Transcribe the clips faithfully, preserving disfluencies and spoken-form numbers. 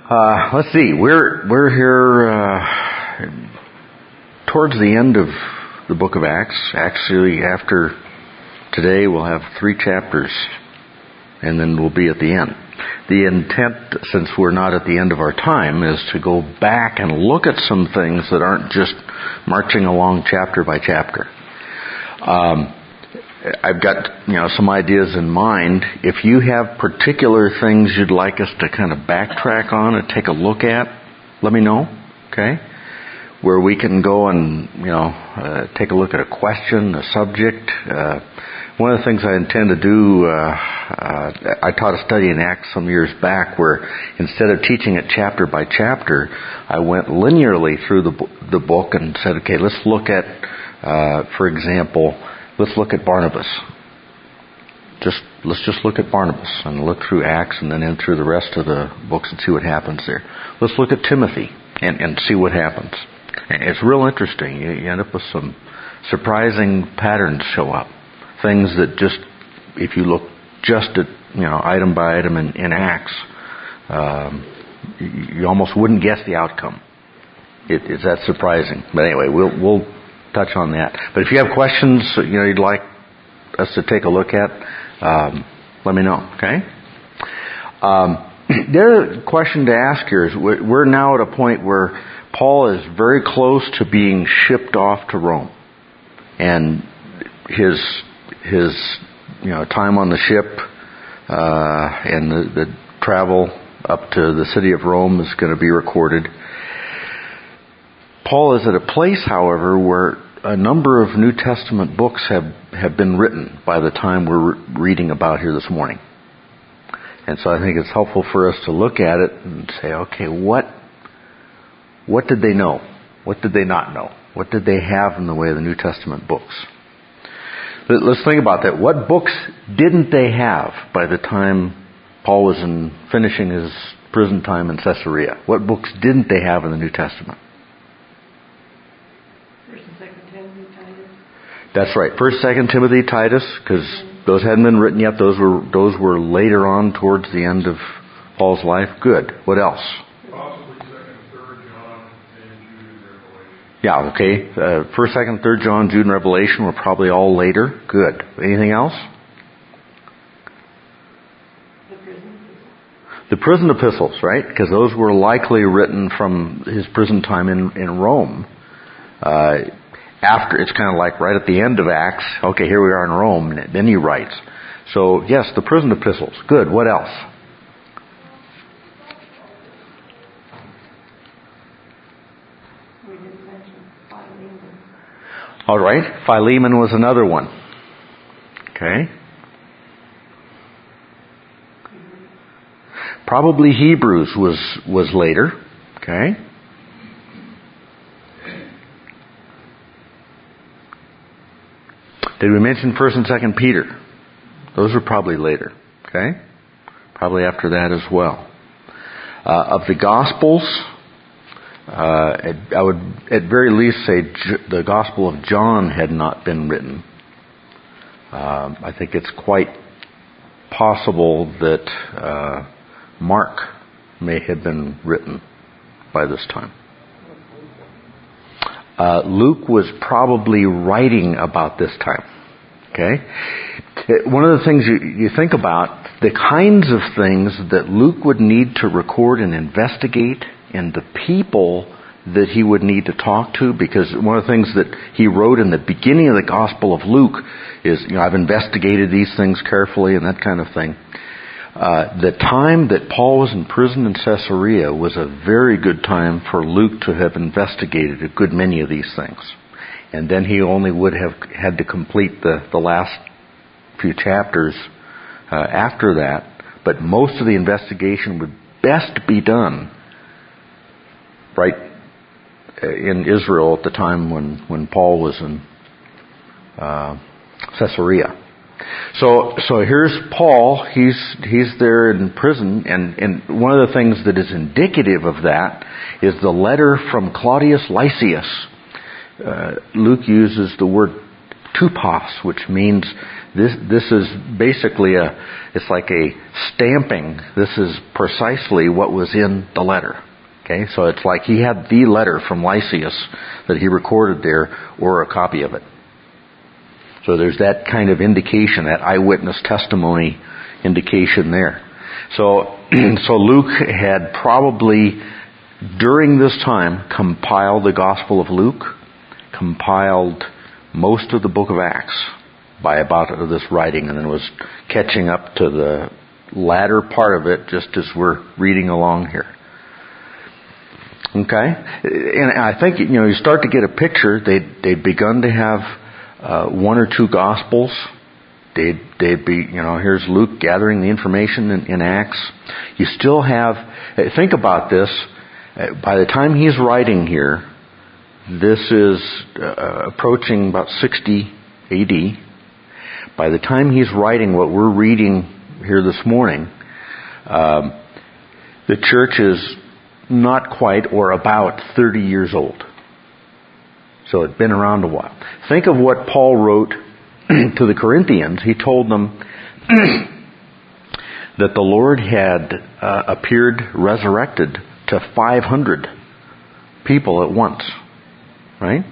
Uh, let's see. We're we're here uh, towards the end of the book of Acts. Actually, after today, we'll have three chapters, and then we'll be at the end. The intent, since we're not at the end of our time, is to go back and look at some things that aren't just marching along chapter by chapter. Um, I've got, you know, some ideas in mind. If you have particular things you'd like us to kind of backtrack on and take a look at, let me know, okay? Where we can go and, you know, uh, take a look at a question, a subject. Uh, one of the things I intend to do, uh, uh, I taught a study in Acts some years back where instead of teaching it chapter by chapter, I went linearly through the, the book and said, okay, let's look at, uh, for example, let's look at Barnabas. Just let's just look at Barnabas and look through Acts and then in through the rest of the books and see what happens there. Let's look at Timothy and, and see what happens. It's real interesting. You, you end up with some surprising patterns show up. Things that just, if you look just at, you know, item by item in, in Acts, um, you, you almost wouldn't guess the outcome. It, it's that surprising. But anyway, we'll we'll touch on that. But if you have questions, you know, you'd like us to take a look at, um, let me know. Okay. Um, the other question to ask here is: we're now at a point where Paul is very close to being shipped off to Rome, and his his you know time on the ship uh, and the, the travel up to the city of Rome is going to be recorded. Paul is at a place, however, where a number of New Testament books have, have been written by the time we're re- reading about here this morning. And so I think it's helpful for us to look at it and say, okay, what what did they know? What did they not know? What did they have in the way of the New Testament books? Let's think about that. What books didn't they have by the time Paul was in finishing his prison time in Caesarea? What books didn't they have in the New Testament? That's right. First, Second Timothy, Titus, because those hadn't been written yet. Those were those were later on towards the end of Paul's life. Good. What else? Possibly Second, Third John, and Jude and Revelation. Yeah. Okay. Uh, First, Second, Third John, Jude, and Revelation were probably all later. Good. Anything else? The prison epistles. The prison epistles, right? Because those were likely written from his prison time in in Rome. Uh, After, it's kind of like right at the end of Acts, okay, here we are in Rome, and then he writes. So, yes, the prison epistles. Good. What else? We didn't mention Philemon. All right. Philemon was another one. Okay. Probably Hebrews was, was later. Okay. Did we mention First and Second Peter? Those were probably later. Okay, probably after that as well. Uh, of the Gospels, uh, I would at very least say the Gospel of John had not been written. Uh, I think it's quite possible that uh, Mark may have been written by this time. Uh, Luke was probably writing about this time. Okay? One of the things you, you think about, the kinds of things that Luke would need to record and investigate, and the people that he would need to talk to, because one of the things that he wrote in the beginning of the Gospel of Luke is, you know, I've investigated these things carefully and that kind of thing. Uh, the time that Paul was in prison in Caesarea was a very good time for Luke to have investigated a good many of these things. And then he only would have had to complete the, the last few chapters uh, after that. But most of the investigation would best be done right in Israel at the time when, when Paul was in uh, Caesarea. So, so here's Paul. He's he's there in prison, and, and one of the things that is indicative of that is the letter from Claudius Lysias. Uh, Luke uses the word tupos, which means This this is basically a, it's like a stamping. This is precisely what was in the letter. Okay, so it's like he had the letter from Lysias that he recorded there, or a copy of it. So there's that kind of indication, that eyewitness testimony indication there. So, so Luke had probably, during this time, compiled the Gospel of Luke, compiled most of the book of Acts by about this writing, and then was catching up to the latter part of it just as we're reading along here. Okay? And I think, you know, you start to get a picture. They'd, they'd begun to have uh, one or two Gospels. They'd, they'd be, you know, here's Luke gathering the information in, in Acts. You still have, think about this, by the time he's writing here, this is uh, approaching about sixty A D. By the time he's writing what we're reading here this morning, um, the church is not quite or about thirty years old. So it's been around a while. Think of what Paul wrote to the Corinthians. He told them that the Lord had uh, appeared resurrected to five hundred people at once. Right?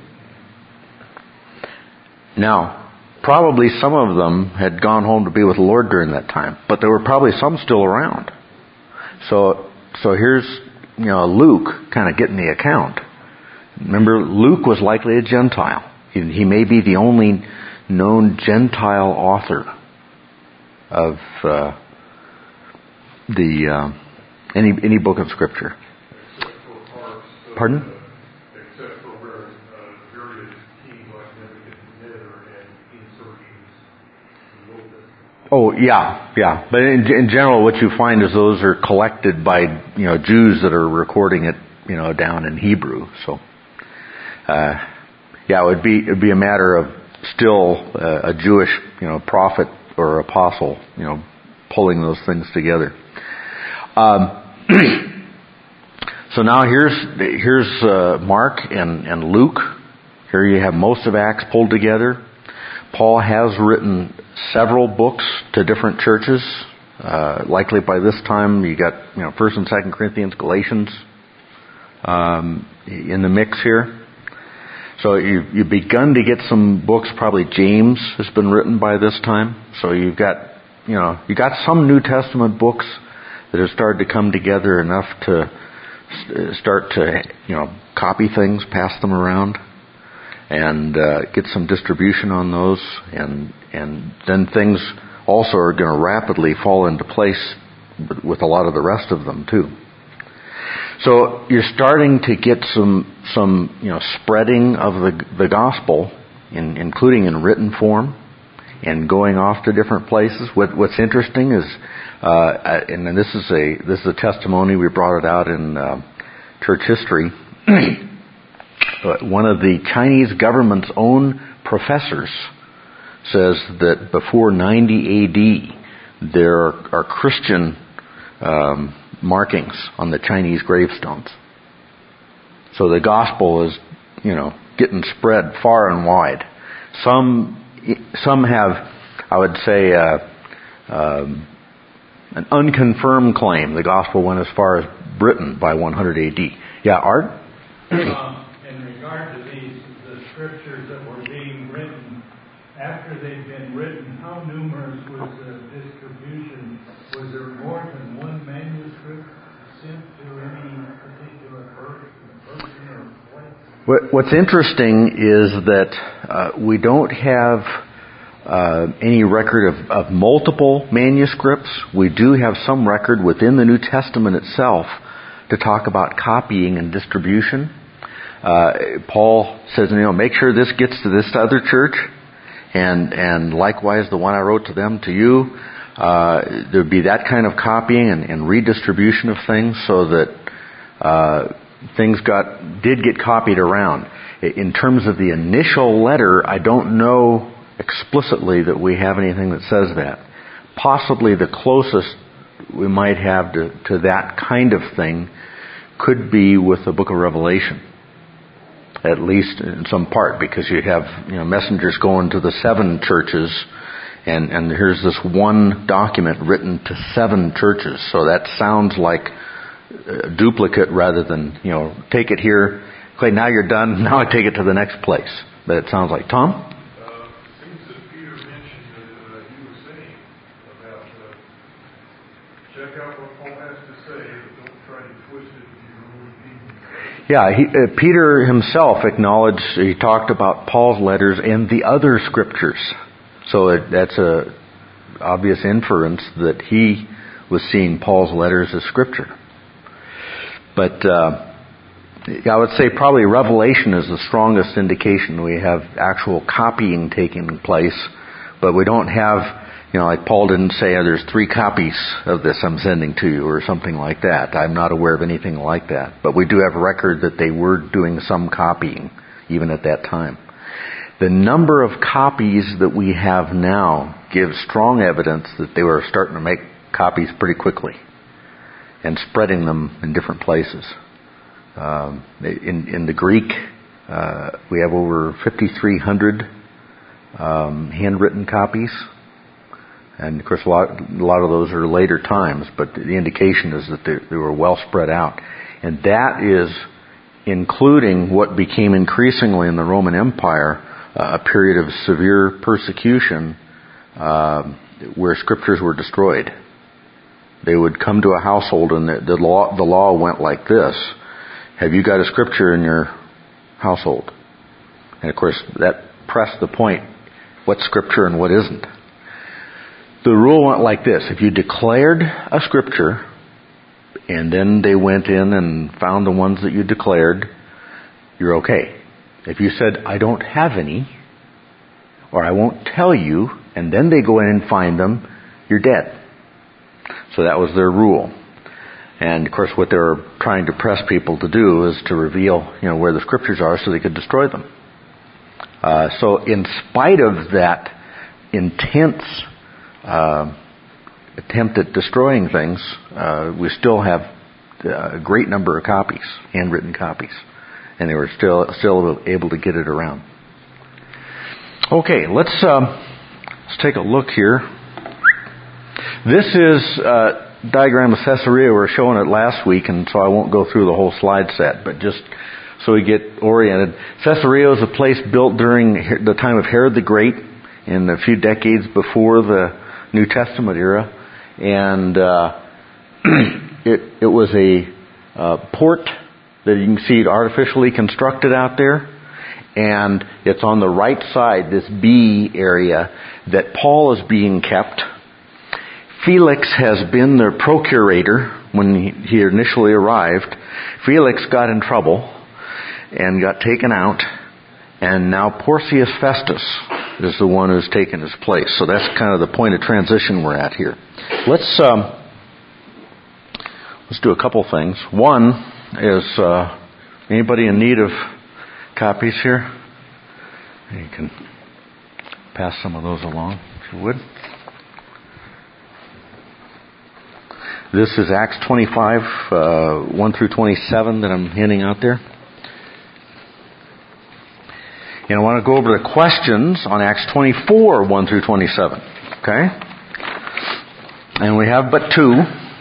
Now, probably some of them had gone home to be with the Lord during that time, but there were probably some still around. So, so here's, you know, Luke kind of getting the account. Remember, Luke was likely a Gentile. He, he may be the only known Gentile author of uh, the uh, any any book of Scripture. Except for parts of, Pardon? Uh, except for where uh, various kings like Nebuchadnezzar and insertions in the Old Testament. Oh, yeah, yeah. But in, in general, what you find is those are collected by, you know, Jews that are recording it, you know, down in Hebrew. So, uh, yeah, it would be it would be a matter of still uh, a Jewish, you know, prophet or apostle, you know, pulling those things together. Um, so now here's here's uh, Mark and, and Luke. Here you have most of Acts pulled together. Paul has written several books to different churches. Uh, likely by this time you got, you know, First and Second Corinthians, Galatians um, in the mix here. So you've, you've begun to get some books. Probably James has been written by this time. So you've got, you know, you got some New Testament books that have started to come together enough to start to, you know, copy things, pass them around, and uh, get some distribution on those, and and then things also are going to rapidly fall into place with a lot of the rest of them too. So you're starting to get some some you know spreading of the the gospel, in, including in written form, and going off to different places. What, what's interesting is, uh, and this is a this is a testimony. We brought it out in uh, church history. One of the Chinese government's own professors says that before ninety A D, there are Christian um, markings on the Chinese gravestones. So the gospel is, you know, getting spread far and wide. Some some have, I would say, uh, um, an unconfirmed claim. The gospel went as far as Britain by one hundred A D. Yeah, Art? Um, in regard to these, the scriptures that were being written, after they'd been written, how numerous was the distribution? Was there more than one manuscript sent to any particular person, person or place? What's interesting is that uh, we don't have uh, any record of, of multiple manuscripts. We do have some record within the New Testament itself to talk about copying and distribution. Uh, Paul says, you know, make sure this gets to this other church, and and likewise the one I wrote to them to you. Uh, there would be that kind of copying and, and redistribution of things, so that uh, things got did get copied around. In terms of the initial letter, I don't know explicitly that we have anything that says that. Possibly the closest we might have to, to that kind of thing could be with the book of Revelation, at least in some part, because you have, you know, messengers going to the seven churches, And, and here's this one document written to seven churches. So that sounds like a duplicate rather than, you know, take it here. Okay, now you're done. Now I take it to the next place. But it sounds like, Tom? Uh, things that Peter mentioned that uh, you were saying about uh, check out what Paul has to say, but don't try to twist it to your own opinion. Yeah, he, uh, Peter himself acknowledged, he talked about Paul's letters and the other scriptures. So it, that's a obvious inference that he was seeing Paul's letters as scripture. But uh, I would say probably Revelation is the strongest indication. We have actual copying taking place, but we don't have, you know, like Paul didn't say, oh, there's three copies of this I'm sending to you or something like that. I'm not aware of anything like that. But we do have record that they were doing some copying even at that time. The number of copies that we have now gives strong evidence that they were starting to make copies pretty quickly and spreading them in different places. Um, in, in the Greek, uh, we have over fifty-three hundred um, handwritten copies. And of course, a lot, a lot of those are later times, but the indication is that they, they were well spread out. And that is including what became increasingly in the Roman Empire uh, a period of severe persecution uh, where scriptures were destroyed. They would come to a household and the, the law the law went like this. Have you got a scripture in your household? And of course, that pressed the point, what's scripture and what isn't. The rule went like this. If you declared a scripture, and then they went in and found the ones that you declared, you're okay. If you said, I don't have any, or I won't tell you, and then they go in and find them, you're dead. So that was their rule. And of course what they were trying to press people to do is to reveal, you know, where the scriptures are so they could destroy them. Uh, so in spite of that intense uh, attempt at destroying things, uh, we still have a great number of copies, handwritten copies. And they were still still able to get it around. Okay, let's um, let's take a look here. This is a diagram of Caesarea. We were showing it last week, and so I won't go through the whole slide set, but just so we get oriented. Caesarea is a place built during the time of Herod the Great, in a few decades before the New Testament era, and uh, it it was a uh, port that you can see artificially constructed out there. And it's on the right side, this B area, that Paul is being kept. Felix has been the procurator when he, he initially arrived. Felix got in trouble and got taken out. And now Porcius Festus is the one who's taken his place. So that's kind of the point of transition we're at here. Let's um, let's do a couple things. One is uh, anybody in need of copies here? You can pass some of those along, if you would. This is Acts twenty-five, uh, one through twenty-seven that I'm handing out there. And I want to go over the questions on Acts twenty-four, one through twenty-seven. Okay? And we have but two.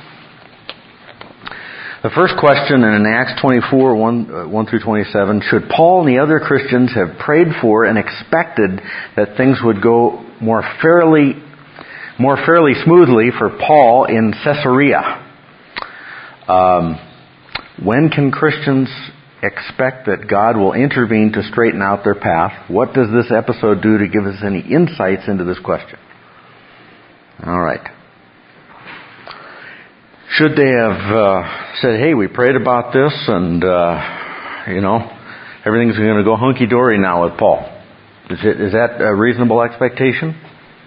The first question in Acts twenty-four, one, uh, one through twenty-seven, should Paul and the other Christians have prayed for and expected that things would go more fairly, more fairly smoothly for Paul in Caesarea? Um, when can Christians expect that God will intervene to straighten out their path? What does this episode do to give us any insights into this question? All right. Should they have uh, said, hey, we prayed about this and, uh, you know, everything's going to go hunky-dory now with Paul? Is, it, is that a reasonable expectation?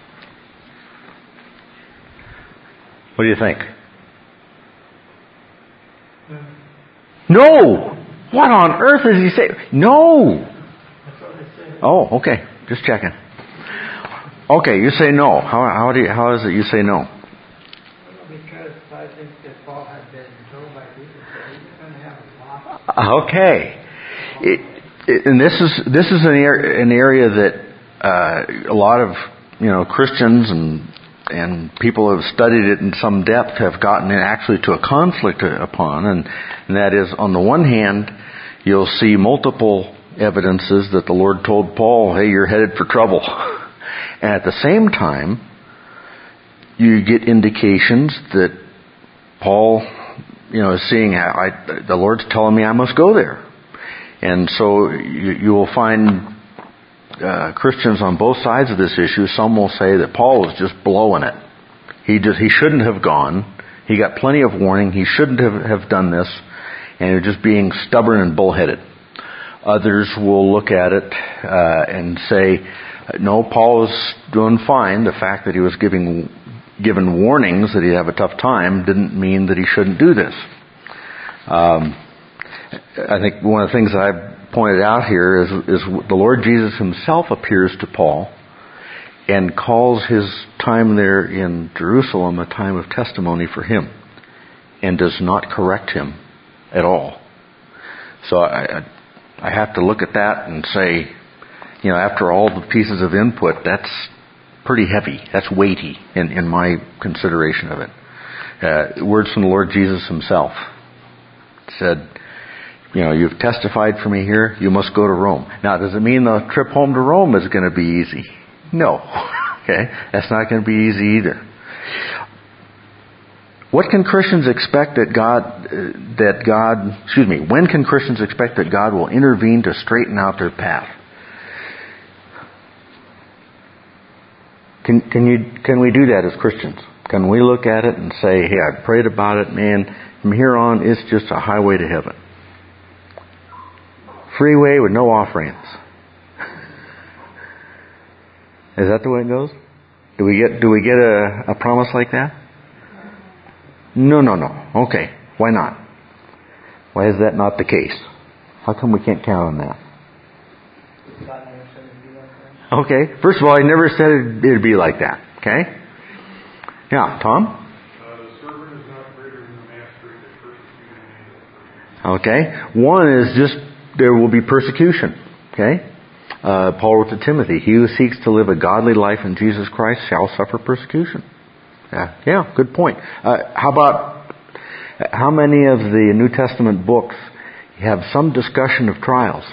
What do you think? Yeah. No! What on earth is he saying? No! That's what I said. Oh, okay. Just checking. Okay, you say no. How, how, do you, how is it you say no? Because I think that Paul had been told by people that he was going to have a lot. Okay, it, it, and this is this is an, er, an area that uh, a lot of you know, Christians and and people who have studied it in some depth have gotten actually to a conflict upon, and, and that is, on the one hand, you'll see multiple evidences that the Lord told Paul, hey, you're headed for trouble. And at the same time, you get indications that Paul, you know, is seeing, I, the Lord's telling me I must go there. And so you, you will find uh, Christians on both sides of this issue. Some will say that Paul was just blowing it. He just he shouldn't have gone. He got plenty of warning. He shouldn't have, have done this. And he was just being stubborn and bullheaded. Others will look at it uh, and say, no, Paul was doing fine. The fact that he was giving given warnings that he'd have a tough time didn't mean that he shouldn't do this. Um, I think one of the things that I've pointed out here is, is the Lord Jesus himself appears to Paul and calls his time there in Jerusalem a time of testimony for him, and does not correct him at all. So I, I have to look at that and say, you know, after all the pieces of input, that's pretty heavy. That's weighty in, in my consideration of it. Uh, words from the Lord Jesus himself said, you know, you've testified for me here, you must go to Rome. Now, does it mean the trip home to Rome is going to be easy? No. Okay? That's not going to be easy either. What can Christians expect that God, uh, that God, excuse me, when can Christians expect that God will intervene to straighten out their path? Can, can you, can we do that as Christians? Can we look at it and say, hey, I prayed about it, man, from here on, it's just a highway to heaven. Freeway with no off-ramps. Is that the way it goes? Do we get, do we get a, a promise like that? No, no, no. Okay. Why not? Why is that not the case? How come we can't count on that? Okay. First of all, I never said it'd, it'd be like that. Okay? Yeah, Tom? Uh, the servant is not greater than the master that persecuted me. Okay. One is just, there will be persecution. Okay? Uh, Paul wrote to Timothy, he who seeks to live a godly life in Jesus Christ shall suffer persecution. Yeah, yeah, good point. Uh, how about, how many of the New Testament books have some discussion of trials?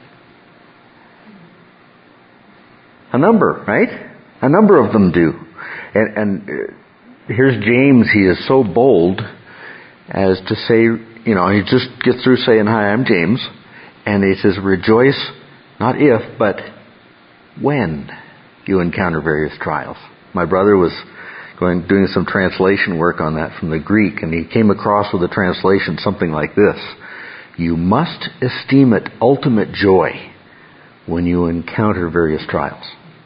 A number, right? A number of them do. And, and uh, here's James, he is so bold as to say, you know, he just gets through saying, hi, I'm James. And he says, rejoice, not if, but when you encounter various trials. My brother was going doing some translation work on that from the Greek, and he came across with a translation something like this: you must esteem it ultimate joy when you encounter various trials.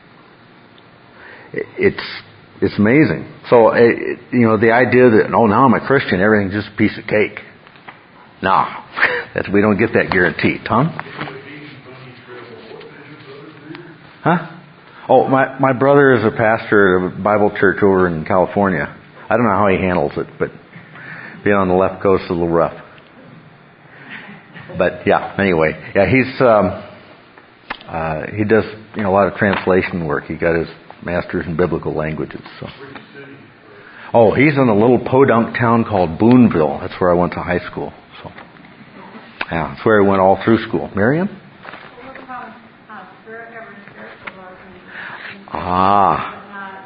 It's it's amazing. So it, you know, the idea that, oh, now I'm a Christian, everything's just a piece of cake. Nah, that's, we don't get that guarantee. Tom? Huh? Oh, my my brother is a pastor at a Bible church over in California. I don't know how he handles it, but being on the left coast is a little rough. But yeah, anyway, yeah, he's um, uh, he does you know a lot of translation work. He got his master's in biblical languages. So. Oh, he's in a little podunk town called Boonville. That's where I went to high school. So yeah, that's where I went all through school. Miriam? Ah.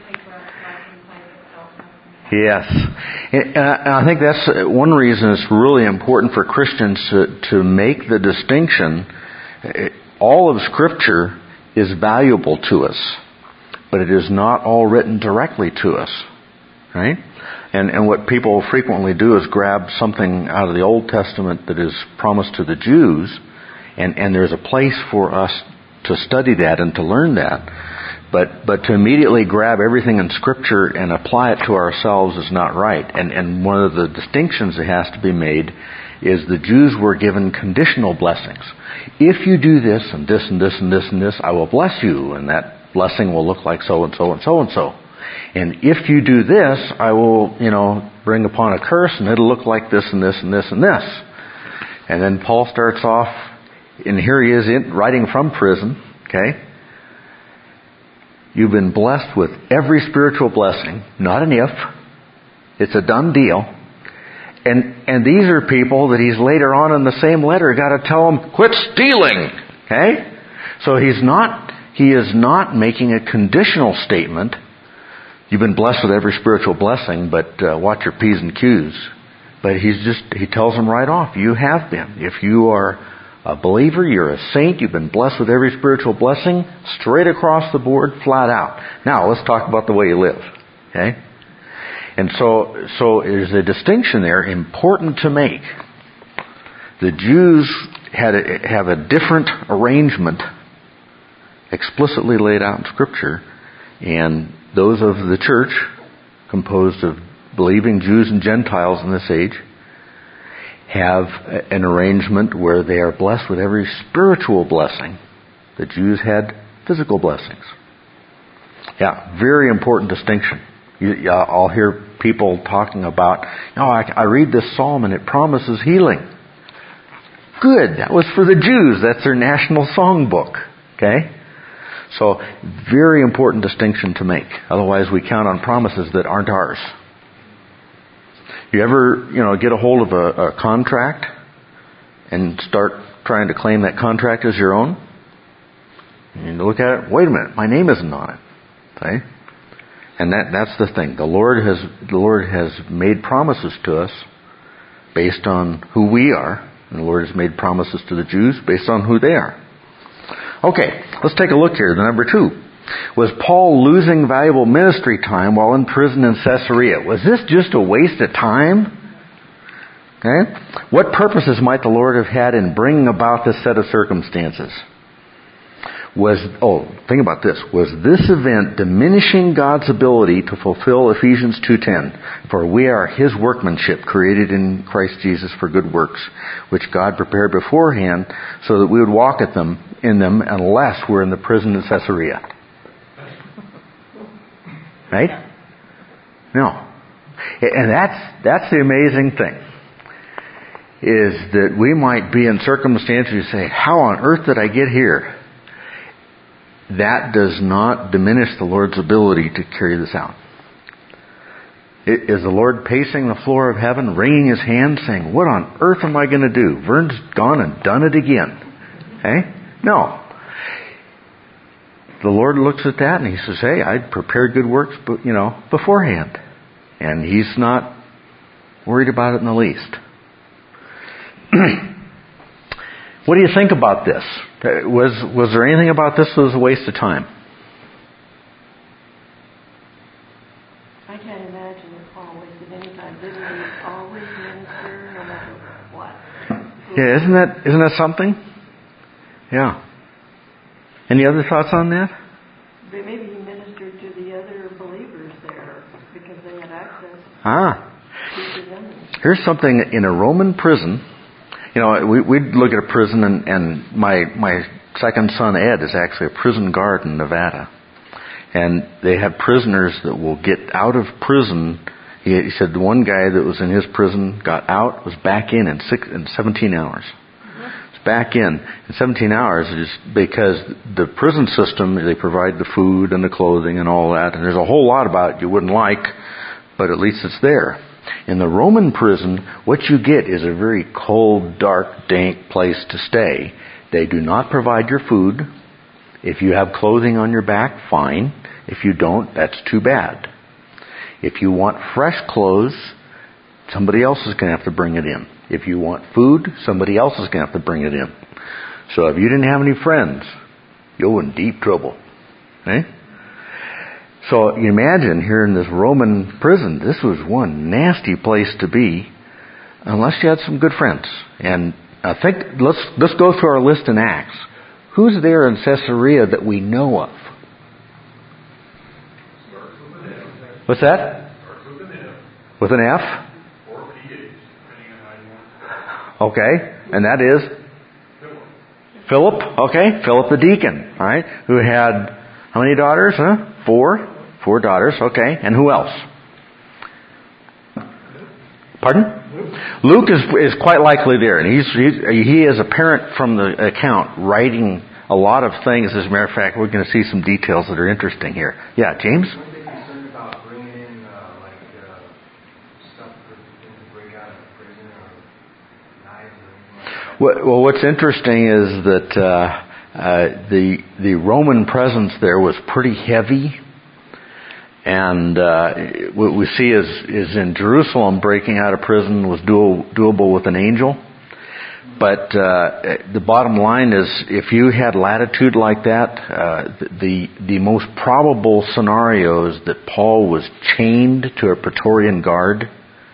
Yes. And I think that's one reason it's really important for Christians to, to make the distinction. All of Scripture is valuable to us, but it is not all written directly to us. Right? And, and what people frequently do is grab something out of the Old Testament that is promised to the Jews, and, and there's a place for us to study that and to learn that. But but to immediately grab everything in Scripture and apply it to ourselves is not right. And and one of the distinctions that has to be made is the Jews were given conditional blessings. If you do this and this and this and this and this, I will bless you, and that blessing will look like so and so and so and so. And if you do this, I will, you know, bring upon a curse, and it'll look like this and this and this and this. And then Paul starts off, and here he is in, writing from prison, okay? You've been blessed with every spiritual blessing. Not an if. It's a done deal. And and these are people that he's later on in the same letter got to tell them, quit stealing. Okay? So he's not, he is not making a conditional statement. You've been blessed with every spiritual blessing, but uh, watch your P's and Q's. But he's just, he tells them right off, you have been. If you are a believer, you're a saint, you've been blessed with every spiritual blessing, straight across the board, flat out. Now, let's talk about the way you live. Okay? And so, so there's a distinction there important to make. The Jews had a, have a different arrangement explicitly laid out in Scripture, and those of the church, composed of believing Jews and Gentiles in this age, have an arrangement where they are blessed with every spiritual blessing. The Jews had physical blessings. Yeah, very important distinction. You, I'll hear people talking about, oh, I, I read this psalm and it promises healing. Good, that was for the Jews. That's their national songbook. Okay? So, very important distinction to make. Otherwise, we count on promises that aren't ours. You ever, you know, get a hold of a, a contract and start trying to claim that contract as your own? And you look at it, wait a minute, my name isn't on it. Okay? And that that's the thing. The Lord has the Lord has made promises to us based on who we are, and the Lord has made promises to the Jews based on who they are. Okay, let's take a look here. The number two. Was Paul losing valuable ministry time while in prison in Caesarea? Was this just a waste of time? Okay? What purposes might the Lord have had in bringing about this set of circumstances? Was, oh, think about this. Was this event diminishing God's ability to fulfill Ephesians two ten? For we are His workmanship, created in Christ Jesus for good works, which God prepared beforehand so that we would walk at them in them unless we're in the prison in Caesarea. Right? No. And that's that's the amazing thing. Is that we might be in circumstances you say, how on earth did I get here? That does not diminish the Lord's ability to carry this out. Is the Lord pacing the floor of heaven, wringing His hands, saying, what on earth am I going to do? Vern's gone and done it again. Okay? No. The Lord looks at that and He says, hey, I prepared good works, but you know, beforehand. And He's not worried about it in the least. What do you think about this? Was was there anything about this that was a waste of time? I can't imagine it Paul wasted any time. Didn't he always minister no matter what? Yeah, isn't that isn't that something? Yeah. Any other thoughts on that? But maybe he ministered to the other believers there because they had access Ah. to them. Here's something in a Roman prison. You know, we, we'd look at a prison, and, and my my second son, Ed, is actually a prison guard in Nevada. And they have prisoners that will get out of prison. He, he said the one guy that was in his prison got out, was back in in, six, in seventeen hours. It's back in in seventeen hours is because the prison system, they provide the food and the clothing and all that. And there's a whole lot about it you wouldn't like, but at least it's there. In the Roman prison, what you get is a very cold, dark, dank place to stay. They do not provide your food. If you have clothing on your back, fine. If you don't, that's too bad. If you want fresh clothes, somebody else is going to have to bring it in. If you want food, somebody else is going to have to bring it in. So if you didn't have any friends, you're in deep trouble. Okay? So you imagine here in this Roman prison, this was one nasty place to be unless you had some good friends. And I think let's let's go through our list in Acts. Who's there in Caesarea that we know of? What's that? With an F? Okay, and that is Philip. Okay, Philip the deacon. All right, who had how many daughters? Huh? Four. Four daughters. Okay, and who else? Pardon? Luke is is quite likely there, and he's, he's he is apparent from the account writing a lot of things. As a matter of fact, we're going to see some details that are interesting here. Yeah, James? Weren't they concerned about bringing in, uh, like, uh, stuff for them to break out of prison or knives or anything like that? Well, what's interesting is that uh, uh, the the Roman presence there was pretty heavy. And uh, what we see is, is in Jerusalem, breaking out of prison was do, doable with an angel. But uh, the bottom line is, if you had latitude like that, uh, the the most probable scenario is that Paul was chained to a Praetorian guard.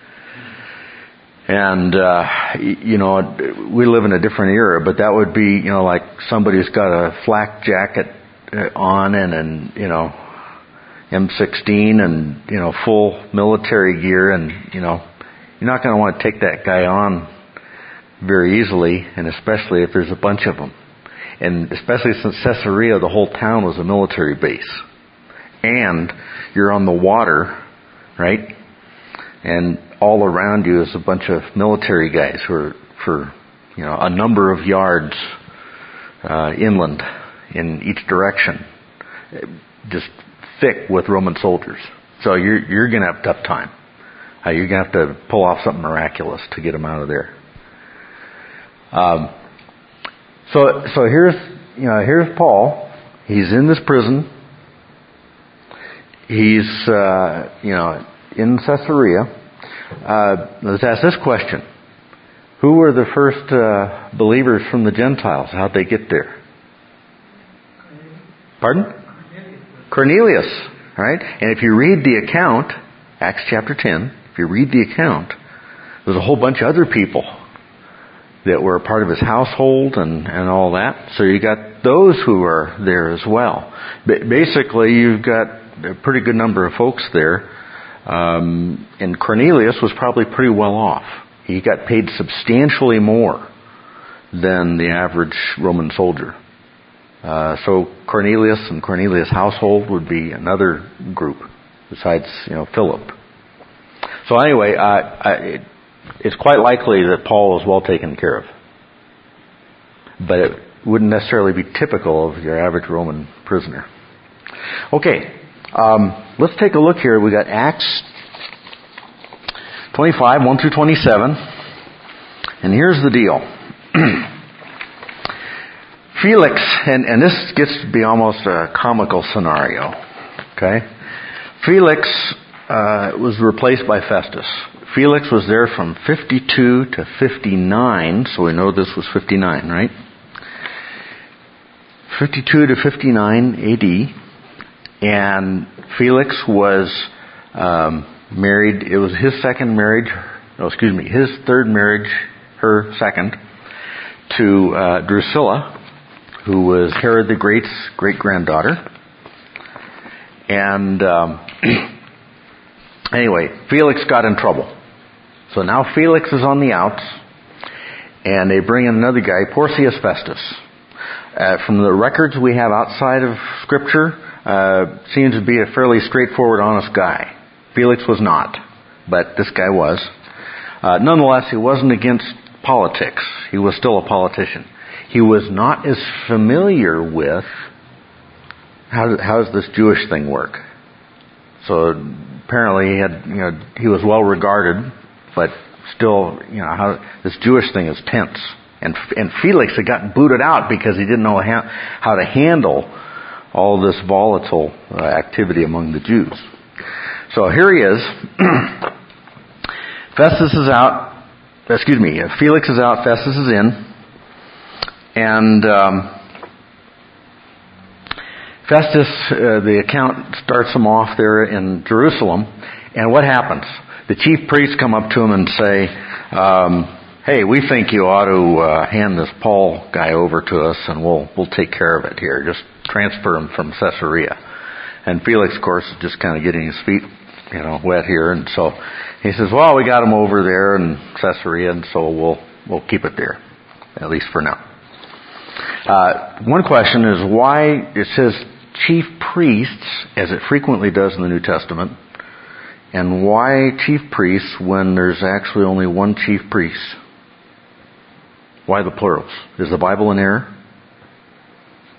And, uh, you know, we live in a different era, but that would be, you know, like somebody's got a flak jacket on and, and you know, M sixteen and, you know, full military gear, and, you know, you're not going to want to take that guy on very easily, and especially if there's a bunch of them. And especially since Caesarea, the whole town was a military base. And you're on the water, right? And all around you is a bunch of military guys who are for, you know, a number of yards uh, inland in each direction. Just thick with Roman soldiers. So you're you're going to have a tough time. Uh, you're going to have to pull off something miraculous to get them out of there. Um, so so here's you know here's Paul. He's in this prison. He's uh, you know in Caesarea. Uh, let's ask this question: who were the first uh, believers from the Gentiles? How'd they get there? Pardon? Cornelius, right? And if you read the account, Acts chapter ten, if you read the account, there's a whole bunch of other people that were a part of his household and, and all that. So you got those who are there as well. But basically, you've got a pretty good number of folks there. Um, and Cornelius was probably pretty well off. He got paid substantially more than the average Roman soldier. Uh, so Cornelius and Cornelius' household would be another group besides, you know, Philip. So anyway, uh, I, it, it's quite likely that Paul was well taken care of. But it wouldn't necessarily be typical of your average Roman prisoner. Okay, um, let's take a look here. We got Acts twenty-five, one through twenty-seven. And here's the deal. Felix, and, and this gets to be almost a comical scenario, okay? Felix uh, was replaced by Festus. Felix was there from fifty-two to fifty-nine, so we know this was fifty-nine, right? fifty-two to fifty-nine A D, and Felix was um, married, it was his second marriage, no, excuse me, his third marriage, her second, to uh, Drusilla, who was Herod the Great's great-granddaughter. And um, anyway, Felix got in trouble. So now Felix is on the outs, and they bring in another guy, Porcius Festus. Uh, from the records we have outside of Scripture, uh, seems to be a fairly straightforward, honest guy. Felix was not, but this guy was. Uh, nonetheless, he wasn't against politics. He was still a politician. He was not as familiar with how how does this Jewish thing work. So apparently he had you know he was well regarded, but still you know how this Jewish thing is tense. And and Felix had gotten booted out because he didn't know how, how to handle all this volatile uh, activity among the Jews. So here he is. Festus is out. Excuse me. Felix is out. Festus is in. And um, Festus, uh, the account starts him off there in Jerusalem. And what happens? The chief priests come up to him and say, um, hey, we think you ought to uh, hand this Paul guy over to us and we'll we'll take care of it here. Just transfer him from Caesarea. And Felix, of course, is just kind of getting his feet, you know, wet here. And so he says, well, we got him over there in Caesarea, and so we'll we'll keep it there, at least for now. Uh, one question is why it says chief priests, as it frequently does in the New Testament, and why chief priests when there's actually only one chief priest? Why the plurals? Is the Bible in error?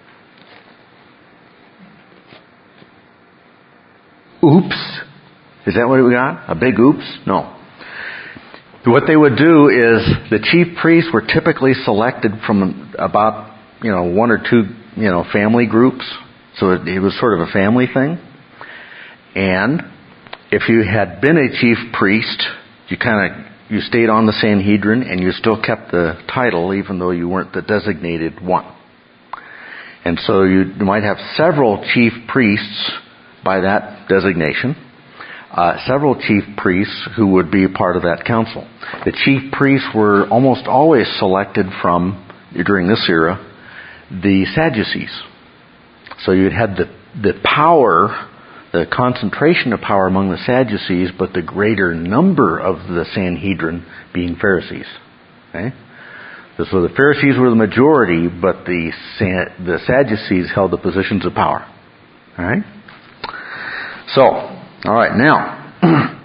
oops. Is that what we got? A big oops? No. What they would do is the chief priests were typically selected from about, you know, one or two, you know, family groups. So it, it was sort of a family thing. And if you had been a chief priest, you kind of, you stayed on the Sanhedrin and you still kept the title even though you weren't the designated one. And so you might have several chief priests by that designation. Uh, several chief priests who would be part of that council. The chief priests were almost always selected from, during this era, the Sadducees. So you had the, the power, the concentration of power among the Sadducees, but the greater number of the Sanhedrin being Pharisees. Okay? So the Pharisees were the majority, but the the Sadducees held the positions of power. All right? So, all right, now,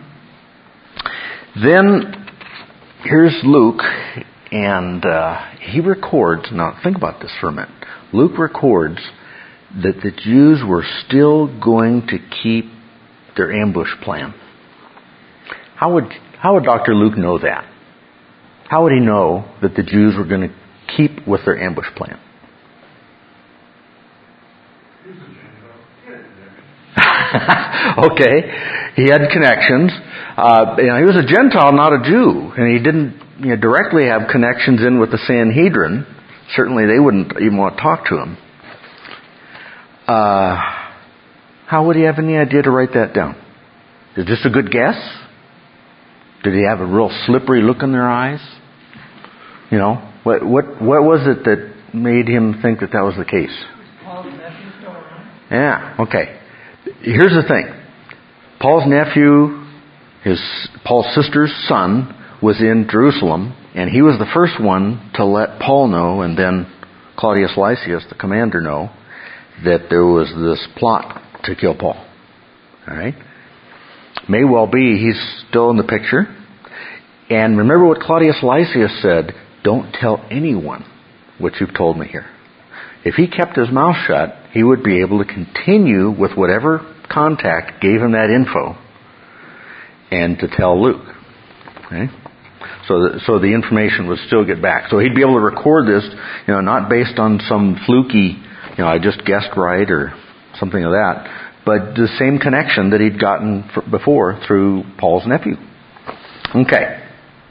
then here's Luke, and uh, he records, now think about this for a minute. Luke records that the Jews were still going to keep their ambush plan. How would, how would Doctor Luke know that? How would he know that the Jews were going to keep with their ambush plan? Okay, he had connections. Uh, you know, he was a Gentile, not a Jew, and he didn't you know, directly have connections in with the Sanhedrin. Certainly, they wouldn't even want to talk to him. Uh, how would he have any idea to write that down? Is this a good guess? Did he have a real slippery look in their eyes? You know, what what what was it that made him think that that was the case? Paul's nephew still around? Yeah. Okay. Here's the thing. Paul's nephew, his Paul's sister's son, was in Jerusalem, and he was the first one to let Paul know, and then Claudius Lysias, the commander, know that there was this plot to kill Paul. All right. May well be he's still in the picture. And remember what Claudius Lysias said, don't tell anyone what you've told me here. If he kept his mouth shut, he would be able to continue with whatever contact gave him that info and to tell Luke. Okay? So the, so the information would still get back. So he'd be able to record this, you know, not based on some fluky, you know, I just guessed right or something of that, but the same connection that he'd gotten before through Paul's nephew. Okay.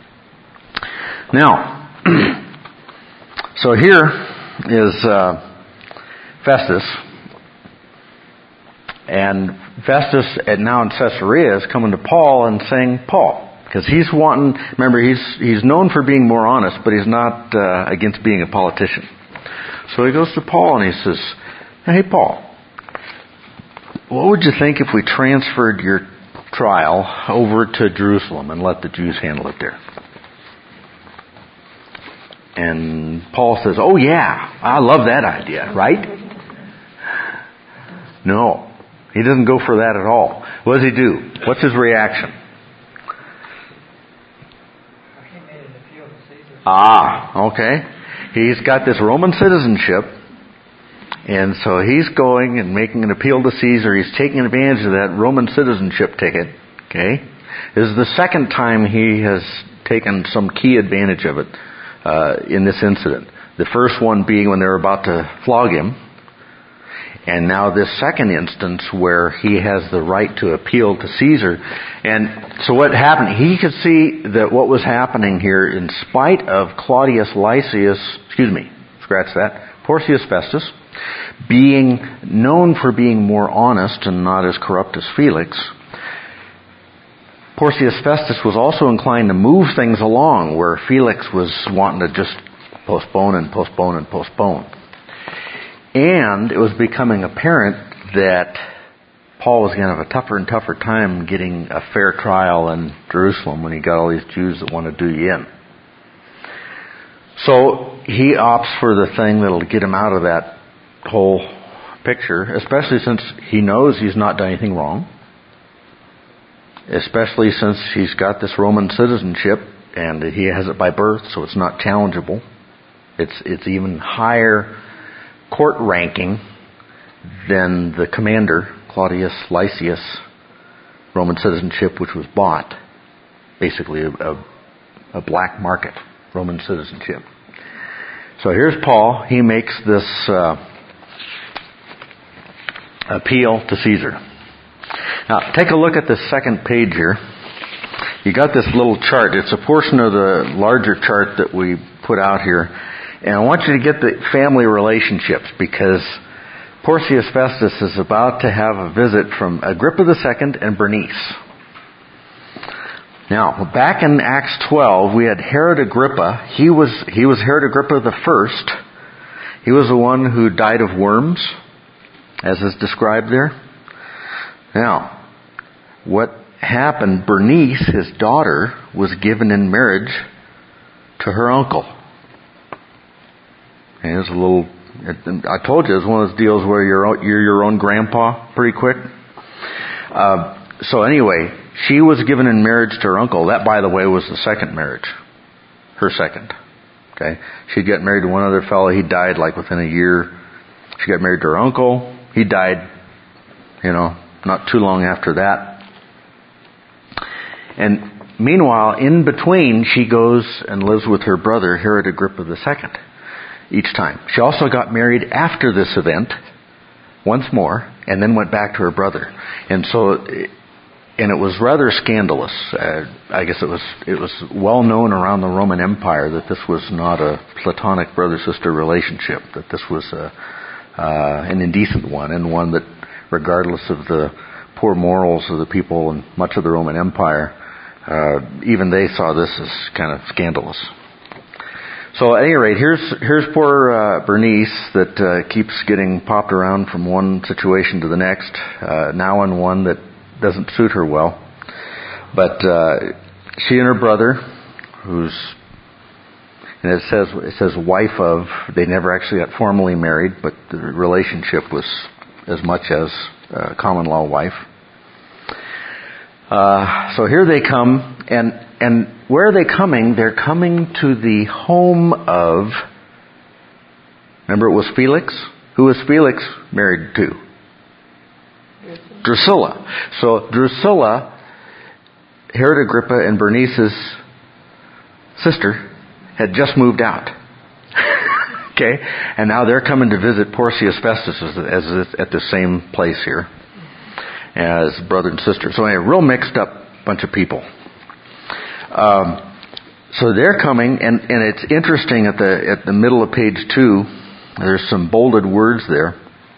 Now, so here is uh, Festus, and Festus at now in Caesarea is coming to Paul and saying, Paul, because he's wanting, remember he's he's known for being more honest, but he's not uh, against being a politician. So he goes to Paul and he says, hey Paul, what would you think if we transferred your trial over to Jerusalem and let the Jews handle it there? And Paul says, oh yeah, I love that idea, right? No, he doesn't go for that at all. What does he do? What's his reaction? Ah, okay. He's got this Roman citizenship, and so he's going and making an appeal to Caesar. He's taking advantage of that Roman citizenship ticket. Okay, this is the second time he has taken some key advantage of it uh, in this incident. The first one being when they were about to flog him, and now this second instance where he has the right to appeal to Caesar. And so what happened, he could see that what was happening here, in spite of Claudius Lysias, excuse me, scratch that, Porcius Festus, being known for being more honest and not as corrupt as Felix, Porcius Festus was also inclined to move things along where Felix was wanting to just postpone and postpone and postpone. And it was becoming apparent that Paul was going to have a tougher and tougher time getting a fair trial in Jerusalem when he got all these Jews that want to do you in. So he opts for the thing that'll get him out of that whole picture, especially since he knows he's not done anything wrong. Especially since he's got this Roman citizenship and he has it by birth, so it's not challengeable. It's it's even higher court ranking than the commander, Claudius Lysias, Roman citizenship which was bought. Basically a, a, a black market Roman citizenship. So here's Paul. He makes this uh, appeal to Caesar. Now, take a look at the second page here. You got this little chart. It's a portion of the larger chart that we put out here. And I want you to get the family relationships, because Porcius Festus is about to have a visit from Agrippa the Second and Bernice. Now, back in Acts twelve, we had Herod Agrippa. He was he was Herod Agrippa the First. He was the one who died of worms, as is described there. Now, what happened, Bernice, his daughter, was given in marriage to her uncle. And it was a little, I told you, it was one of those deals where you're, you're your own grandpa pretty quick. Uh, so anyway, she was given in marriage to her uncle. That, by the way, was the second marriage. Her second. Okay? She'd get married to one other fellow. He died like within a year. She got married to her uncle. He died, you know, not too long after that. And meanwhile, in between, she goes and lives with her brother, Herod Agrippa the Second, each time. She also got married after this event, once more, and then went back to her brother. And so, and it was rather scandalous. Uh, I guess it was it was well known around the Roman Empire that this was not a platonic brother-sister relationship, that this was a, uh, an indecent one, and one that, regardless of the poor morals of the people and much of the Roman Empire, uh, even they saw this as kind of scandalous. So at any rate, here's here's poor uh, Bernice that uh, keeps getting popped around from one situation to the next, uh, now in one that doesn't suit her well. But uh, she and her brother, who's, and it says it says wife of, they never actually got formally married, but the relationship was as much as uh, common law wife. Uh, so here they come, and and where are they coming? They're coming to the home of, remember it was Felix? Who was Felix married to? Drusilla. So Drusilla, Herod Agrippa and Bernice's sister, had just moved out. Okay? And now they're coming to visit Porcius Festus as, as at the same place here as brother and sister. So anyway, real mixed up bunch of people. Um, so they're coming, and, and it's interesting at the at the middle of page two, there's some bolded words there.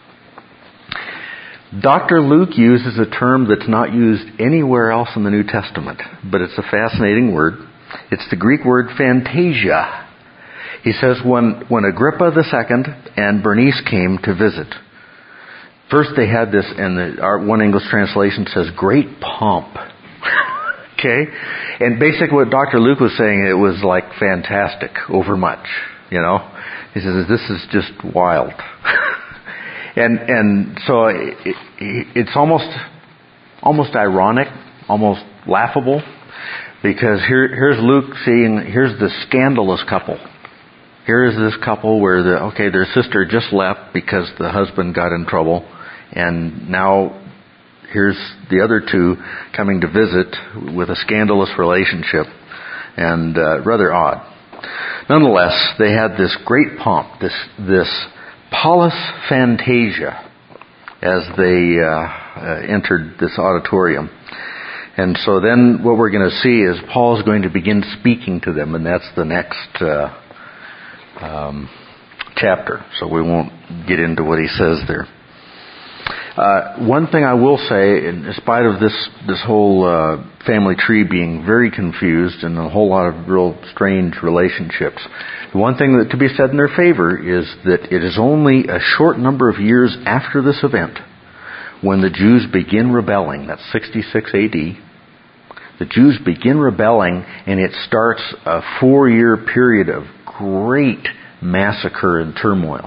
Doctor Luke uses a term that's not used anywhere else in the New Testament, but it's a fascinating word. It's the Greek word phantasia. He says when, when Agrippa the Second and Bernice came to visit, first they had this, and the, our one English translation says great pomp. Okay? And basically what Doctor Luke was saying, it was like fantastic, overmuch, you know. He says, this is just wild. and and so it, it, it's almost almost ironic, almost laughable, because here here's Luke seeing, here's the scandalous couple. Here is this couple where the okay, their sister just left because the husband got in trouble, and now here's the other two coming to visit with a scandalous relationship, and uh, rather odd. Nonetheless, they had this great pomp, this this Paulus Phantasia, as they uh, uh, entered this auditorium. And so then what we're going to see is Paul's going to begin speaking to them, and that's the next uh, um, chapter. So we won't get into what he says there. Uh, one thing I will say, in spite of this this whole uh, family tree being very confused and a whole lot of real strange relationships, the one thing that to be said in their favor is that it is only a short number of years after this event when the Jews begin rebelling. That's sixty-six A D. The Jews begin rebelling, and it starts a four-year period of great massacre and turmoil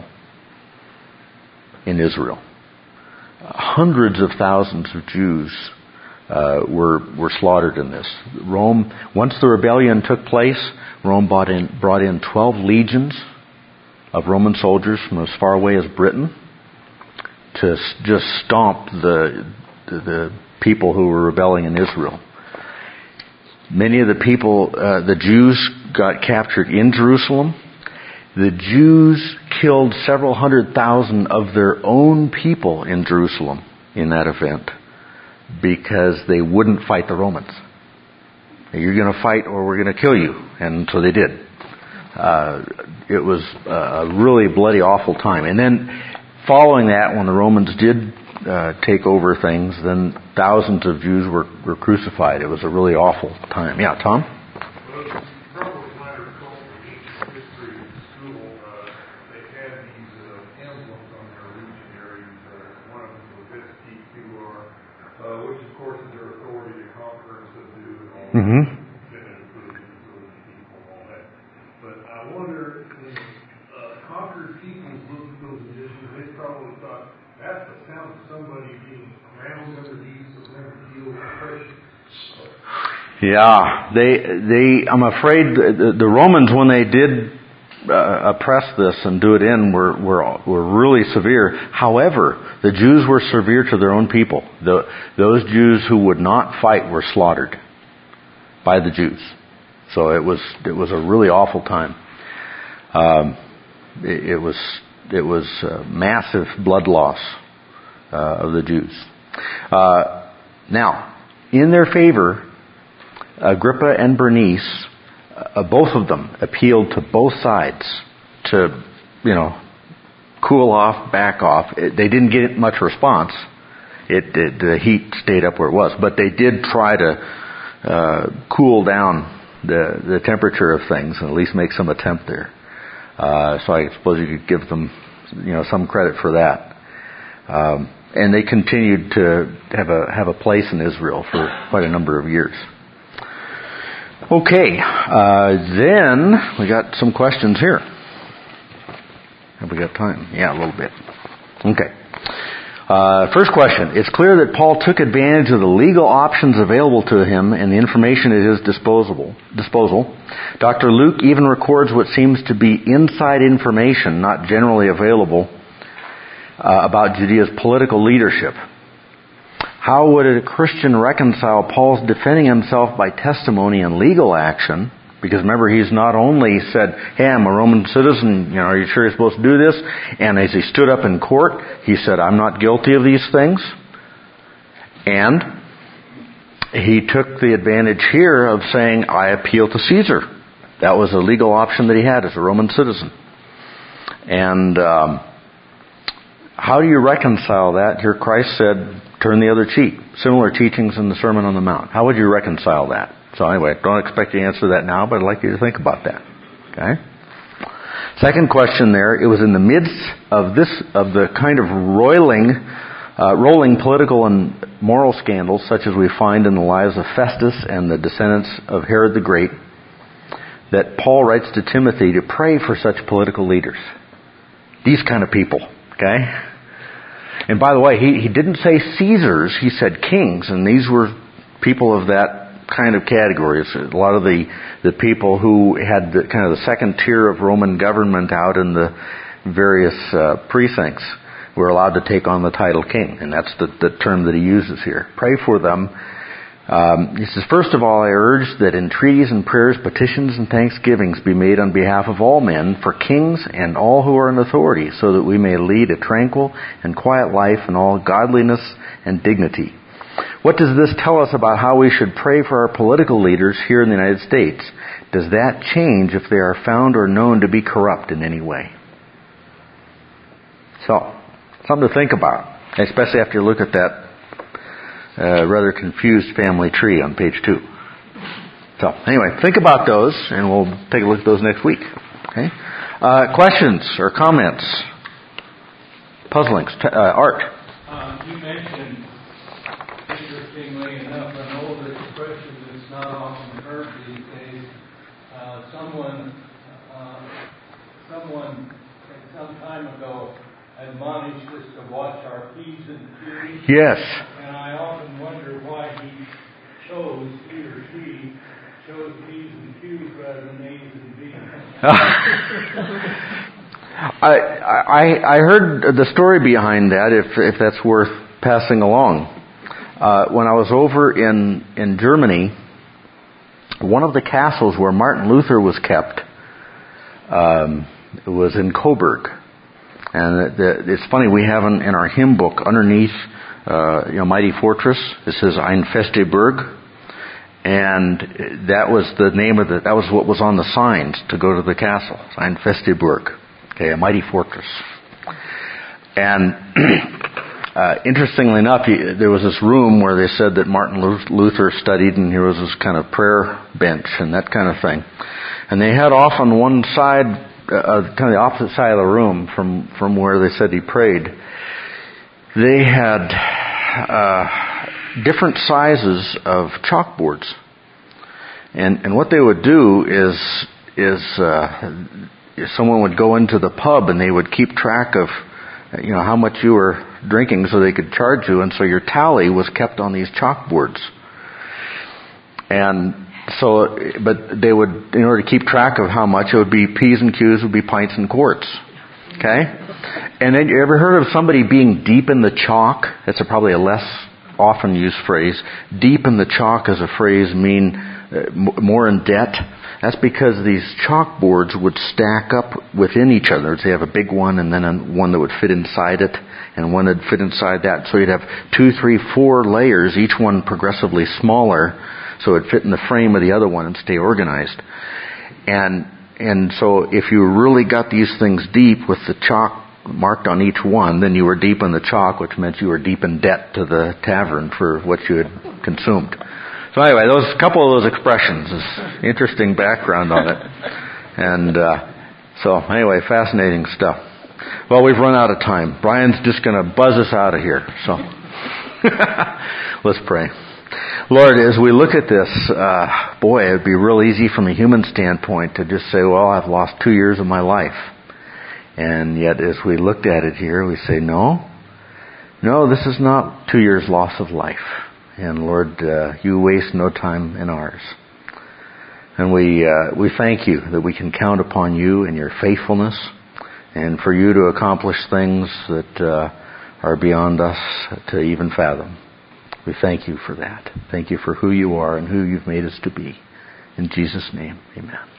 in Israel. Hundreds of thousands of Jews uh, were were slaughtered in this. Rome, once the rebellion took place, Rome brought in brought in twelve legions of Roman soldiers from as far away as Britain to just stomp the the people who were rebelling in Israel. Many of the people, uh, the Jews got captured in Jerusalem. The Jews killed several hundred thousand of their own people in Jerusalem in that event because they wouldn't fight the Romans. You're going to fight or we're going to kill you. And so they did. Uh, it was a really bloody, awful time. And then following that, when the Romans did uh, take over things, then thousands of Jews were, were crucified. It was a really awful time. Yeah, Tom? Well, probably minor cultural history in school, uh, they had these uh, emblems on their legionaries. Uh, one of them was this T-Q R, uh, which of course is their authority to conquer and subdue and all that. Mm-hmm. But I wonder if the uh, conquered peoples looked at those editions, they probably thought, that's the sound of somebody being ground underneath so never feel oppression. Yeah, they, they, I'm afraid the, the Romans, when they did uh, oppress this and do it in, were, were, were really severe. However, the Jews were severe to their own people. The, those Jews who would not fight were slaughtered by the Jews. So it was it was a really awful time. Um, it, it was it was uh, massive blood loss uh, of the Jews. Uh, now, in their favor, Agrippa and Bernice, uh, both of them appealed to both sides to, you know, cool off, back off. It, they didn't get much response. It, it the heat stayed up where it was, but they did try to uh, cool down the the temperature of things and at least make some attempt there. Uh, so I suppose you could give them, you know, some credit for that. Um, and they continued to have a have a place in Israel for quite a number of years. Okay, uh, then we got some questions here. Have we got time? Yeah, a little bit. Okay. Uh, first question. It's clear that Paul took advantage of the legal options available to him and the information at his disposal. disposal. Doctor Luke even records what seems to be inside information, not generally available, uh, about Judea's political leadership. How would a Christian reconcile Paul's defending himself by testimony and legal action? Because remember, he's not only said, hey, I'm a Roman citizen, you know, are you sure you're supposed to do this? And as he stood up in court, he said, I'm not guilty of these things. And he took the advantage here of saying, I appeal to Caesar. That was a legal option that he had as a Roman citizen. And um, how do you reconcile that? Here Christ said, turn the other cheek. Similar teachings in the Sermon on the Mount. How would you reconcile that? So anyway, don't expect you to answer that now, but I'd like you to think about that. Okay? Second question there, it was in the midst of this, of the kind of roiling, uh, rolling political and moral scandals such as we find in the lives of Festus and the descendants of Herod the Great, that Paul writes to Timothy to pray for such political leaders. These kind of people. Okay? And by the way, he, he didn't say Caesars, he said kings, and these were people of that kind of categories. A lot of the, the people who had the, kind of the second tier of Roman government out in the various uh, precincts were allowed to take on the title king. And that's the, the term that he uses here. Pray for them. Um, he says, first of all, I urge that entreaties and prayers, petitions and thanksgivings be made on behalf of all men, for kings and all who are in authority, so that we may lead a tranquil and quiet life in all godliness and dignity. What does this tell us about how we should pray for our political leaders here in the United States? Does that change if they are found or known to be corrupt in any way? So, something to think about, especially after you look at that uh, rather confused family tree on page two. So, anyway, think about those, and we'll take a look at those next week. Okay? Uh, questions or comments? Puzzlings? T- uh, Art? Uh, you mentioned, interestingly enough, an older expression that's not often heard these days. Uh, someone, uh, someone some time ago admonished us to watch our P's and Q's. Yes. And I often wonder why he chose, he or she, chose P's and Q's rather than A's and B's. I, I I heard the story behind that, if if that's worth passing along. Uh, when I was over in, in Germany, one of the castles where Martin Luther was kept um, was in Coburg. And the, it's funny, we have in, in our hymn book underneath, uh, you know, Mighty Fortress, it says Ein feste Burg. And that was the name of the, that was what was on the signs to go to the castle. Ein feste Burg. Okay, a mighty fortress. And uh, interestingly enough, there was this room where they said that Martin Luther studied, and here was this kind of prayer bench and that kind of thing. And they had off on one side, uh, kind of the opposite side of the room from, from where they said he prayed, they had uh, different sizes of chalkboards. And and what they would do is is uh, someone would go into the pub and they would keep track of, you know, how much you were drinking so they could charge you, and so your tally was kept on these chalkboards. And so, but they would, in order to keep track of how much, it would be P's and Q's, would be pints and quarts. Okay? And then you ever heard of somebody being deep in the chalk? That's a, probably a less often used phrase. Deep in the chalk as a phrase mean uh, more in debt. That's because these chalkboards would stack up within each other. So you have a big one and then a, one that would fit inside it, and one that would fit inside that. So you'd have two, three, four layers, each one progressively smaller, so it'd fit in the frame of the other one and stay organized. And and so if you really got these things deep with the chalk marked on each one, then you were deep in the chalk, which meant you were deep in debt to the tavern for what you had consumed. So anyway, those couple of those expressions is interesting background on it. And uh, so anyway, fascinating stuff. Well, we've run out of time. Brian's just going to buzz us out of here. So let's pray. Lord, as we look at this, uh, boy, it would be real easy from a human standpoint to just say, well, I've lost two years of my life. And yet as we looked at it here, we say, no, no, this is not two years loss of life. And Lord, uh, you waste no time in ours. And we uh, we thank you that we can count upon you and your faithfulness, and for you to accomplish things that uh, are beyond us to even fathom. We thank you for that. Thank you for who you are and who you've made us to be. In Jesus' name, amen.